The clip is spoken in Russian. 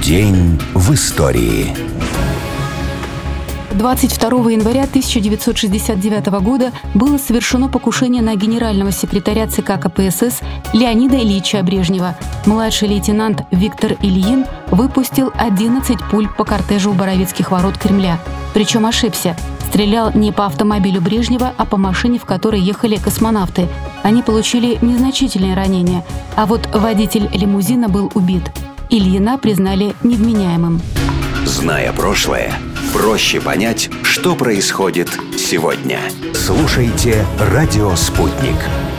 День в истории. 22 января 1969 года было совершено покушение на генерального секретаря ЦК КПСС Леонида Ильича Брежнева. Младший лейтенант Виктор Ильин выпустил 11 пуль по кортежу у Боровицких ворот Кремля. Причем ошибся. Стрелял не по автомобилю Брежнева, а по машине, в которой ехали космонавты. Они получили незначительные ранения, а вот водитель лимузина был убит. Ильина признали невменяемым. Зная прошлое, проще понять, что происходит сегодня. Слушайте «Радио Спутник».